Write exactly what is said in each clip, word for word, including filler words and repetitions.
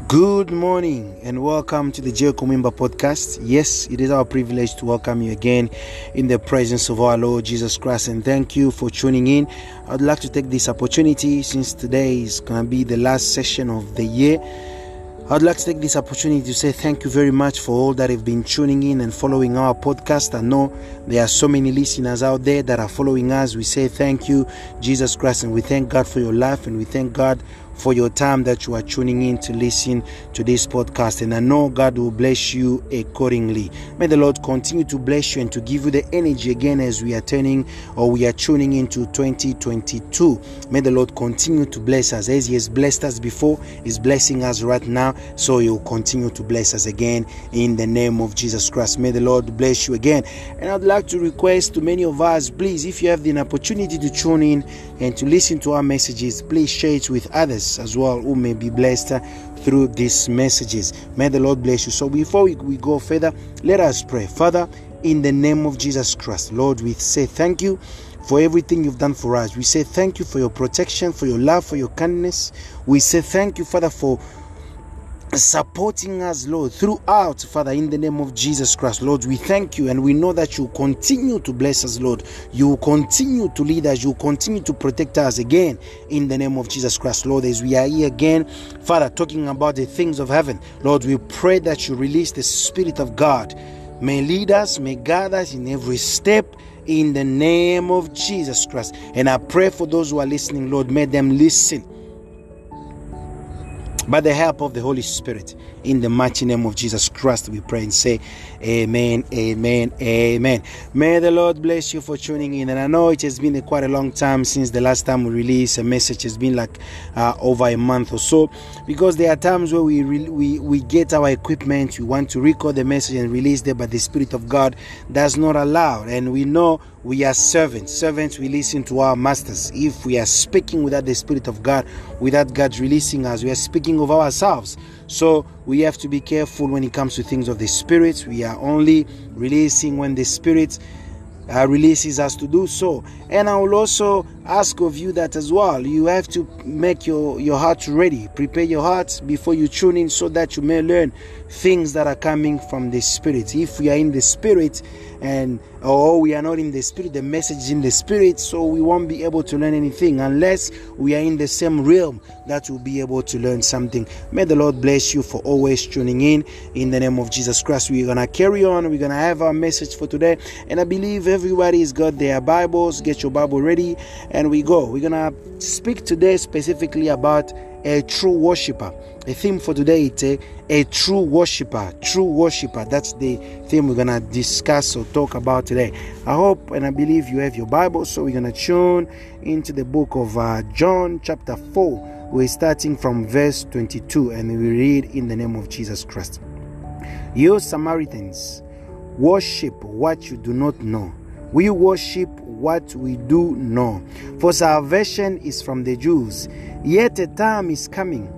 Good morning and welcome to the J. Kumimba podcast. Yes, it is our privilege to welcome you again in the presence of our Lord Jesus Christ, and thank you for tuning in. I'd like to take this opportunity, since today is going to be the last session of the year, I'd like to take this opportunity to say thank you very much for all that have been tuning in and following our podcast. I know there are so many listeners out there that are following us. We say thank you, Jesus Christ, and we thank God for your life, and we thank God for your time that you are tuning in to listen to this podcast. And I know God will bless you accordingly. May the Lord continue to bless you and to give you the energy again as we are turning or we are tuning into twenty twenty-two. May the Lord continue to bless us as He has blessed us before. He's blessing us right now, so He will continue to bless us again in the name of Jesus Christ. May the Lord bless you again. And I'd like to request to many of us, please, if you have the opportunity to tune in and to listen to our messages, please share it with others as well who may be blessed uh, through these messages. May the Lord bless you. So before we, we go further, let us pray. Father, in the name of Jesus Christ, Lord, we say thank you for everything you've done for us. We say thank you for your protection, for your love, for your kindness. We say thank you, Father, for supporting us, Lord, throughout, Father, in the name of Jesus Christ. Lord, we thank you, and we know that you continue to bless us, Lord. You will continue to lead us. You will continue to protect us again in the name of Jesus Christ. Lord, as we are here again, Father, talking about the things of heaven, Lord, we pray that you release the Spirit of God. May lead us, may guide us in every step in the name of Jesus Christ. And I pray for those who are listening, Lord, may them listen by the help of the Holy Spirit. In the mighty name of Jesus Christ, we pray and say amen, amen, amen. May the Lord bless you for tuning in. And I know it has been a quite a long time since the last time we released a message. It's been like uh, over a month or so, because there are times where we, re- we we get our equipment, we want to record the message and release it, but the Spirit of God does not allow. And we know we are servants. Servants, we listen to our masters. If we are speaking without the Spirit of God, without God releasing us, we are speaking of ourselves. So we have to be careful when it comes to things of the Spirit. We are only releasing when the Spirit uh, releases us to do so. And I will also ask of you that as well. You have to make your, your heart ready. Prepare your heart before you tune in, so that you may learn things that are coming from the Spirit. If we are in the Spirit and or we are not in the Spirit, the message is in the Spirit, so we won't be able to learn anything unless we are in the same realm that we'll be able to learn something. May the Lord bless you for always tuning in in the name of Jesus Christ. We're gonna carry on. We're gonna have our message for today, and I believe everybody's got their Bibles. Get your Bible ready and we go. We're gonna speak today specifically about a true worshiper. The theme for today is a, a true worshiper. True worshiper. That's the theme we're gonna discuss or talk about today. I hope and I believe you have your Bible, so we're gonna tune into the book of uh, John chapter four. We're starting from verse twenty-two, and we read in the name of Jesus Christ. You Samaritans worship what you do not know. We worship what we do know. For salvation is from the Jews. Yet a time is coming,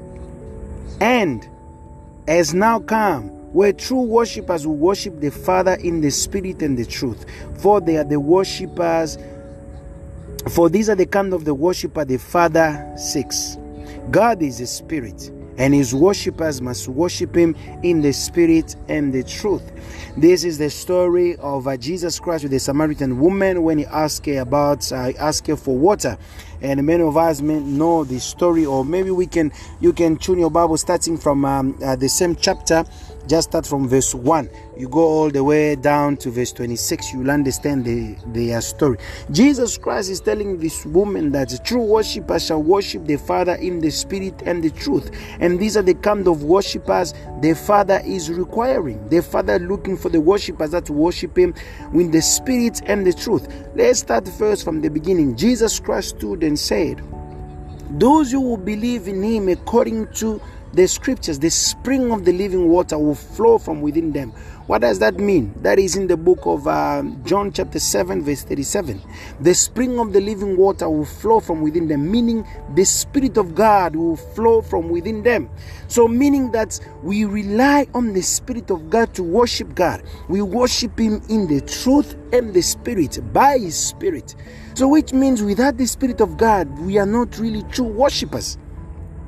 and has now come, where true worshippers will worship the Father in the Spirit and the truth. For they are the worshippers, for these are the kind of the worshipper the Father seeks. God is a spirit, and His worshippers must worship Him in the Spirit and the truth. This is the story of uh, Jesus Christ with the Samaritan woman when He asked her about, uh, asked her for water. And many of us may know the story, or maybe we can, you can tune your Bible starting from um, uh, the same chapter. Just start from verse one. You go all the way down to verse twenty-six. You'll understand the, the uh, story. Jesus Christ is telling this woman that the true worshippers shall worship the Father in the Spirit and the truth. And these are the kind of worshippers the Father is requiring. The Father looking for the worshippers that worship Him with the Spirit and the truth. Let's start first from the beginning. Jesus Christ stood and said, those who will believe in Him according to the scriptures, the spring of the living water will flow from within them. What does that mean? That is in the book of uh, John chapter seven verse thirty-seven. The spring of the living water will flow from within them, meaning the Spirit of God will flow from within them. So meaning that we rely on the Spirit of God to worship God. We worship Him in the truth and the Spirit, by His Spirit. So which means without the Spirit of God, we are not really true worshippers.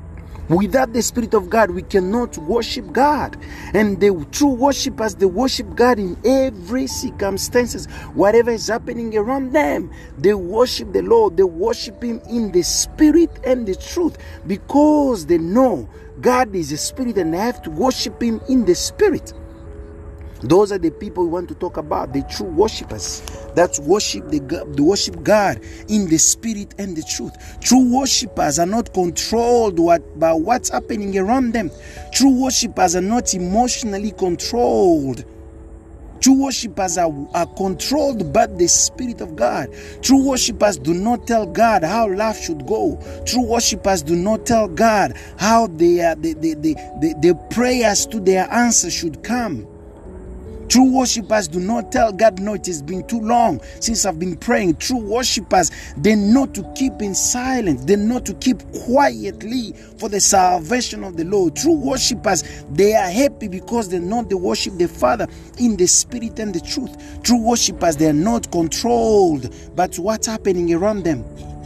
Without the Spirit of God, we cannot worship God. And the true worshippers, they worship God in every circumstances. Whatever is happening around them, they worship the Lord. They worship Him in the Spirit and the truth, because they know God is a Spirit and they have to worship Him in the Spirit. Those are the people we want to talk about, the true worshippers that worship the, the worship God in the Spirit and the truth. True worshippers are not controlled what, by what's happening around them. True worshippers are not emotionally controlled. True worshippers are, are controlled by the Spirit of God. True worshippers do not tell God how life should go. True worshippers do not tell God how their, the, the, the, the, the prayers to their answer should come. True worshippers do not tell God, no, it has been too long since I've been praying. True worshippers, they know to keep in silence. They know to keep quietly for the salvation of the Lord. True worshippers, they are happy because they know they worship the Father in the Spirit and the truth. True worshippers, they are not controlled by what's happening around them.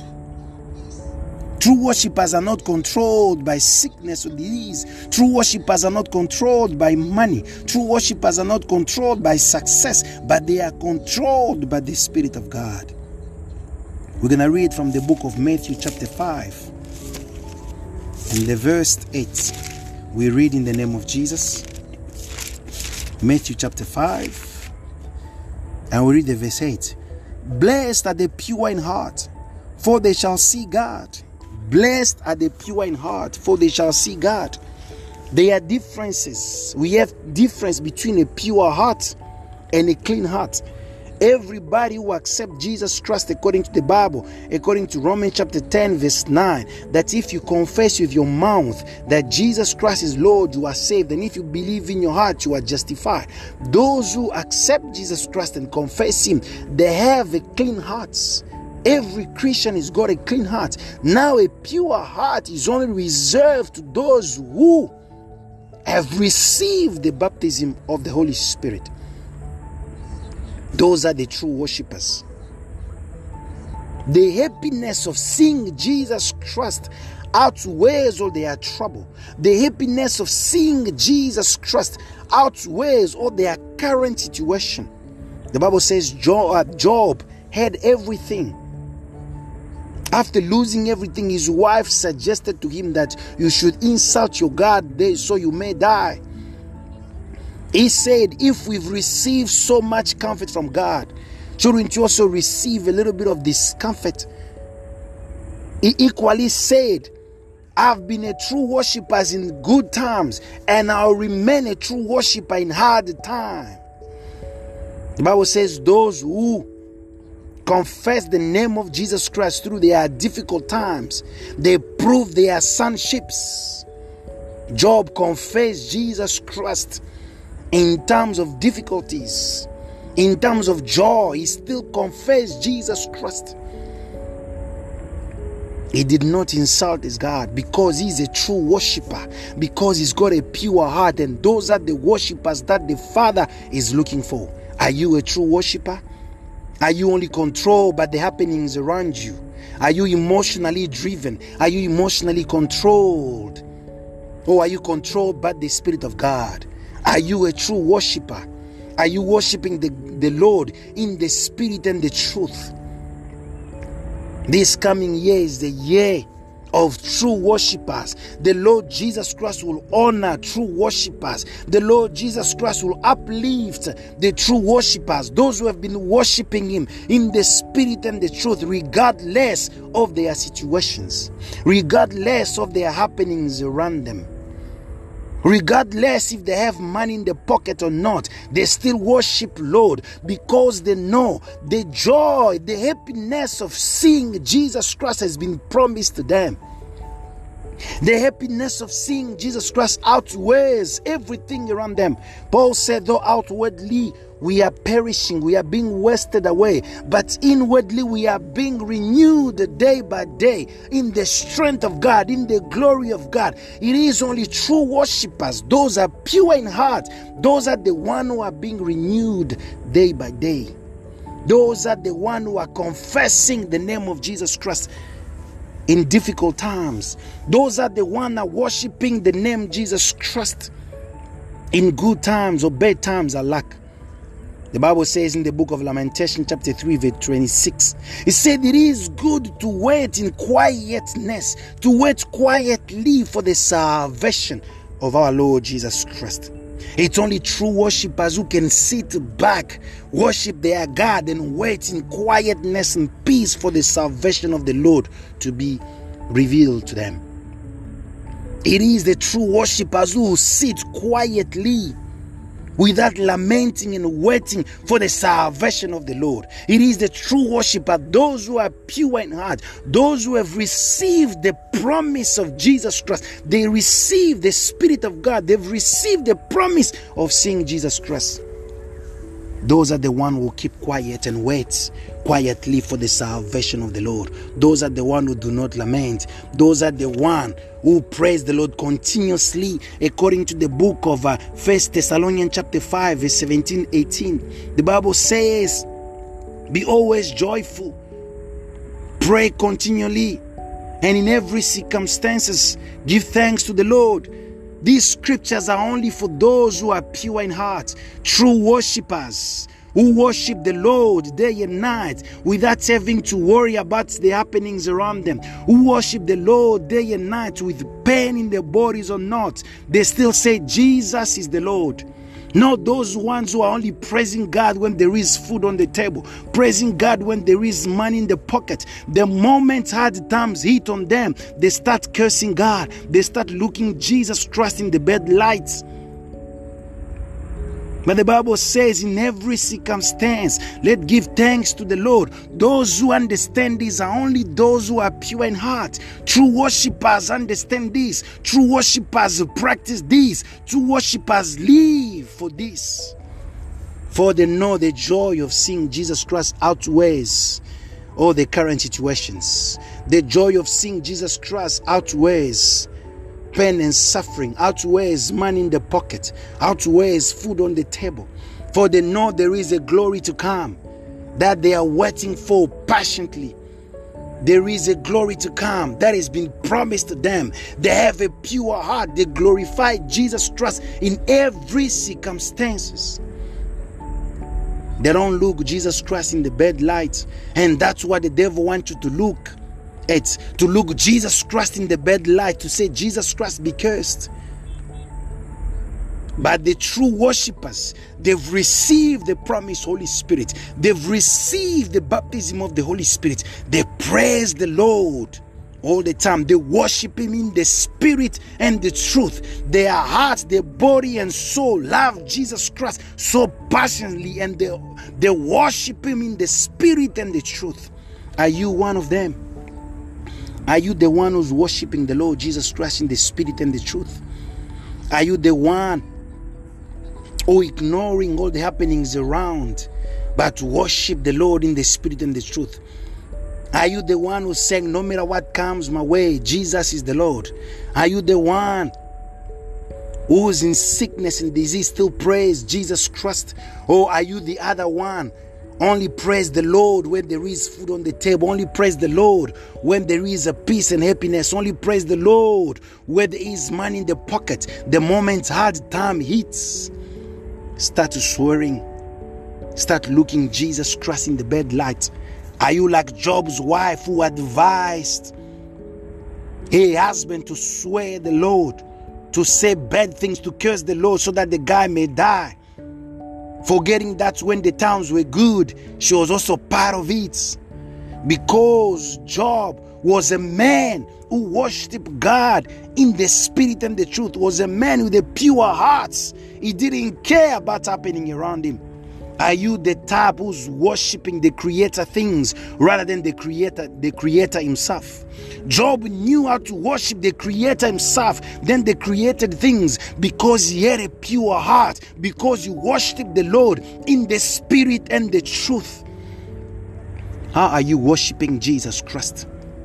True worshippers are not controlled by sickness or disease. True worshippers are not controlled by money. True worshippers are not controlled by success, but they are controlled by the Spirit of God. We're going to read from the book of Matthew chapter five. In the verse eight, we read in the name of Jesus. Matthew chapter five, and we read the verse eight. Blessed are the pure in heart, for they shall see God. Blessed are the pure in heart, for they shall see God. There are differences. We have difference between a pure heart and a clean heart. Everybody who accepts Jesus Christ, according to the Bible, according to Romans chapter ten verse nine, that if you confess with your mouth that Jesus Christ is Lord, you are saved. And if you believe in your heart, you are justified. Those who accept Jesus Christ and confess Him, they have a clean heart. Every Christian has got a clean heart. Now a pure heart is only reserved to those who have received the baptism of the Holy Spirit. Those are the true worshippers. The happiness of seeing Jesus Christ outweighs all their trouble. The happiness of seeing Jesus Christ outweighs all their current situation. The Bible says Job, Job had everything. After losing everything, his wife suggested to him that you should insult your God so you may die. He said, if we've received so much comfort from God, shouldn't you also receive a little bit of discomfort? He equally said, I've been a true worshiper in good times, and I'll remain a true worshiper in hard times. The Bible says those who confess the name of Jesus Christ through their difficult times, they prove their sonships. Job confessed Jesus Christ in times of difficulties. In times of joy, he still confessed Jesus Christ. He did not insult his God because he's a true worshiper, because he's got a pure heart, and those are the worshippers that the Father is looking for. Are you a true worshiper? Are you only controlled by the happenings around you? Are you emotionally driven? Are you emotionally controlled? Or are you controlled by the Spirit of God? Are you a true worshiper? Are you worshiping the, the Lord in the Spirit and the truth? This coming year is the year of true worshippers. The Lord Jesus Christ will honor true worshippers. The Lord Jesus Christ will uplift the true worshippers, those who have been worshiping Him in the Spirit and the truth, regardless of their situations, regardless of their happenings around them. Regardless if they have money in the pocket or not, they still worship Lord because they know the joy, the happiness of seeing Jesus Christ has been promised to them. The happiness of seeing Jesus Christ outweighs everything around them. Paul said, though outwardly we are perishing, we are being wasted away, but inwardly we are being renewed day by day in the strength of God, in the glory of God. It is only true worshippers, those are pure in heart, those are the one who are being renewed day by day. Those are the one who are confessing the name of Jesus Christ in difficult times. Those are the ones that are worshiping the name Jesus Christ in good times or bad times alike. The Bible says in the book of Lamentation chapter three verse twenty-six, it said it is good to wait in quietness, to wait quietly for the salvation of our Lord Jesus Christ. It's only true worshippers who can sit back, worship their God, and wait in quietness and peace for the salvation of the Lord to be revealed to them. It is the true worshippers who sit quietly without lamenting and waiting for the salvation of the Lord. It is the true worshiper, those who are pure in heart, those who have received the promise of Jesus Christ. They receive the Spirit of God. They've received the promise of seeing Jesus Christ. Those are the ones who keep quiet and wait quietly for the salvation of the Lord. Those are the ones who do not lament. Those are the ones who praise the Lord continuously, according to the book of uh, First Thessalonians chapter five verse seventeen eighteen. The Bible says, be always joyful, pray continually, and in every circumstances give thanks to the Lord. These scriptures are only for those who are pure in heart, true worshippers, who worship the Lord day and night without having to worry about the happenings around them, who worship the Lord day and night with pain in their bodies or not. They still say Jesus is the Lord. Not those ones who are only praising God when there is food on the table, praising God when there is money in the pocket. The moment hard times hit on them, they start cursing God. They start looking Jesus Christ in the bad lights. But the Bible says, in every circumstance, let give thanks to the Lord. Those who understand this are only those who are pure in heart. True worshippers understand this. True worshippers practice this. True worshippers live for this. For they know the joy of seeing Jesus Christ outweighs all the current situations. The joy of seeing Jesus Christ outweighs pain and suffering, outweighs money in the pocket, outweighs food on the table. For they know there is a glory to come that they are waiting for patiently. There is a glory to come that has been promised to them. They have a pure heart. They glorify Jesus Christ in every circumstances. They don't look Jesus Christ in the bad light, and that's what the devil wants you to look. It's to look Jesus Christ in the bad light, to say Jesus Christ be cursed. But the true worshippers, they've received the promised Holy Spirit. They've received the baptism of the Holy Spirit. They praise the Lord all the time. They worship Him in the Spirit and the truth. Their hearts, their body and soul love Jesus Christ so passionately, and they, they worship Him in the Spirit and the truth. Are you one of them? Are you the one who's worshiping the Lord Jesus Christ in the Spirit and the truth? Are you the one who ignoring all the happenings around, but worship the Lord in the Spirit and the truth? Are you the one who's saying, no matter what comes my way, Jesus is the Lord? Are you the one who's in sickness and disease still praise Jesus Christ? Or are you the other one, only praise the Lord when there is food on the table, only praise the Lord when there is a peace and happiness, only praise the Lord when there is money in the pocket? The moment hard time hits, start swearing, start looking Jesus Christ in the bad light. Are you like Job's wife, who advised her husband to swear the Lord, to say bad things, to curse the Lord so that the guy may die, forgetting that when the times were good, she was also part of it? Because Job was a man who worshipped God in the Spirit and the truth, was a man with a pure heart. He didn't care about happening around him. Are you the type who's worshiping the Creator things rather than the Creator, the Creator Himself? Job knew how to worship the Creator Himself than the created things, because he had a pure heart, because he worshipped the Lord in the Spirit and the truth. How are you worshiping Jesus Christ?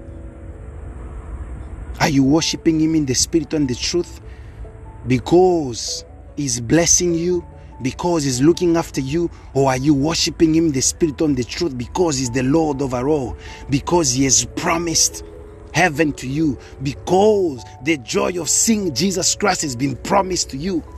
Are you worshiping Him in the Spirit and the truth because He's blessing you, because He's looking after you? Or are you worshiping Him in the Spirit and the truth because He's the Lord over all, because He has promised heaven to you, because the joy of seeing Jesus Christ has been promised to you.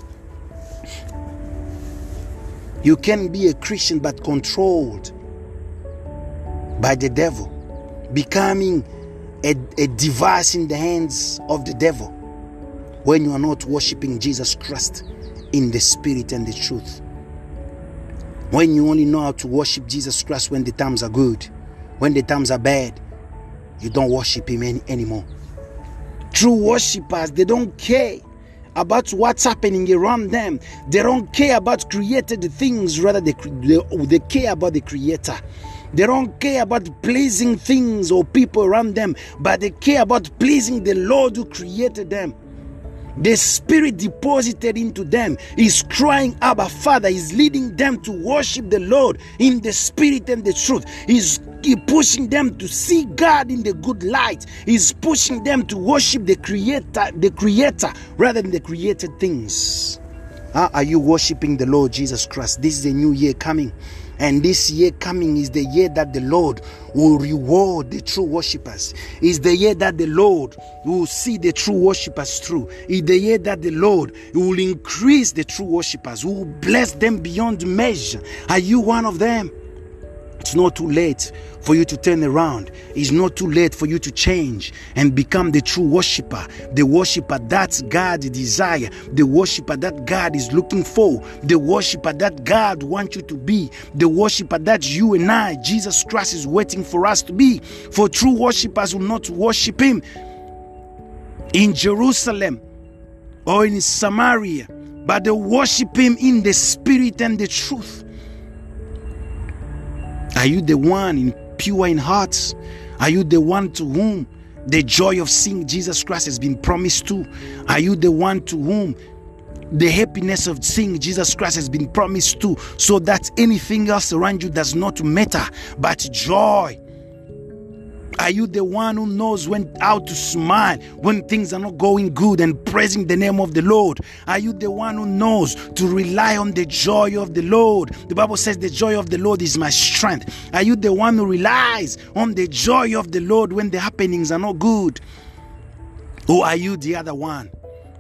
You can be a Christian but controlled by the devil, becoming a, a device in the hands of the devil when you are not worshiping Jesus Christ in the spirit and the truth. When you only know how to worship Jesus Christ when the times are good, when the times are bad, you don't worship him any, anymore. True worshippers, they don't care about what's happening around them. They don't care about created things, rather they, they, they care about the creator. They don't care about pleasing things or people around them, but they care about pleasing the Lord who created them. The Spirit deposited into them is crying, Abba, Father, is leading them to worship the Lord in the Spirit and the truth. Is pushing them to see God in the good light. Is pushing them to worship the Creator, the Creator, rather than the created things. Uh, are you worshiping the Lord Jesus Christ? This is a new year coming. And this year coming is the year that the Lord will reward the true worshippers. Is the year that the Lord will see the true worshippers through. Is the year that the Lord will increase the true worshippers, will bless them beyond measure. Are you one of them? It's not too late for you to turn around. It's not too late for you to change and become the true worshipper, the worshipper that God desires, the worshipper that God is looking for, the worshipper that God wants you to be, the worshipper that you and I, Jesus Christ, is waiting for us to be. For true worshippers will not worship him in Jerusalem or in Samaria, but they worship him in the spirit and the truth. Are you the one in pure in heart? Are you the one to whom the joy of seeing Jesus Christ has been promised to? Are you the one to whom the happiness of seeing Jesus Christ has been promised to, so that anything else around you does not matter but joy? Are you the one who knows when how to smile when things are not going good and praising the name of the Lord? Are you the one who knows to rely on the joy of the Lord? The Bible says the joy of the Lord is my strength. Are you the one who relies on the joy of the Lord when the happenings are not good? Or are you the other one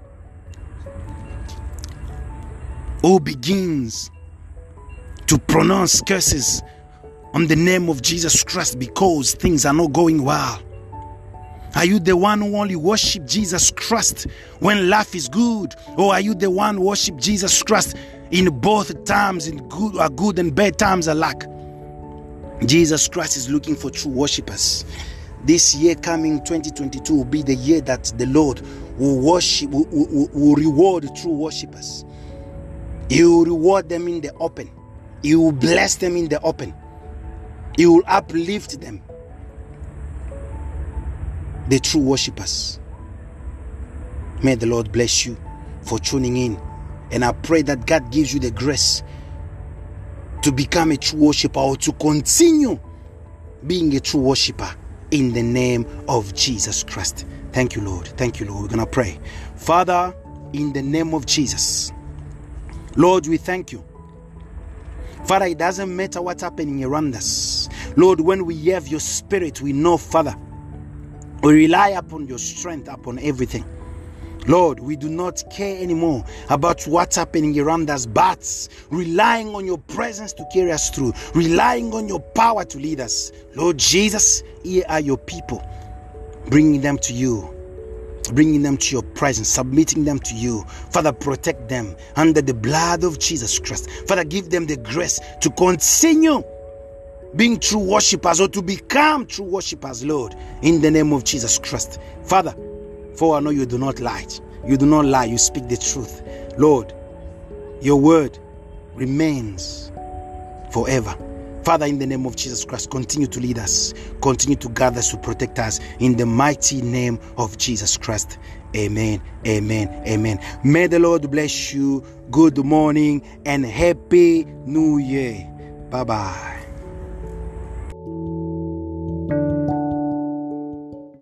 who begins to pronounce curses on the name of Jesus Christ because things are not going well? Are you the one who only worship Jesus Christ when life is good? Or are you the one who worship Jesus Christ in both times, in good or good and bad times alike? Jesus Christ is looking for true worshippers. This year coming, twenty twenty-two, will be the year that the Lord will worship, will, will, will reward true worshippers. He will reward them in the open. He will bless them in the open. He will uplift them, the true worshippers. May the Lord bless you for tuning in. And I pray that God gives you the grace to become a true worshipper, or to continue being a true worshipper in the name of Jesus Christ. Thank you, Lord. Thank you, Lord. We're going to pray. Father, in the name of Jesus, Lord, we thank you. Father, it doesn't matter what's happening around us. Lord, when we have your spirit, we know, Father, we rely upon your strength, upon everything. Lord, we do not care anymore about what's happening around us, but relying on your presence to carry us through, relying on your power to lead us. Lord Jesus, here are your people, bringing them to you, bringing them to your presence, submitting them to you. Father, protect them under the blood of Jesus Christ. Father, give them the grace to continue being true worshippers, or to become true worshippers, Lord, in the name of Jesus Christ. Father, for I know you do not lie. You do not lie. You speak the truth. Lord, your word remains forever. Father, in the name of Jesus Christ, continue to lead us. Continue to guard us, to protect us. In the mighty name of Jesus Christ. Amen. Amen. Amen. May the Lord bless you. Good morning and happy new year. Bye-bye.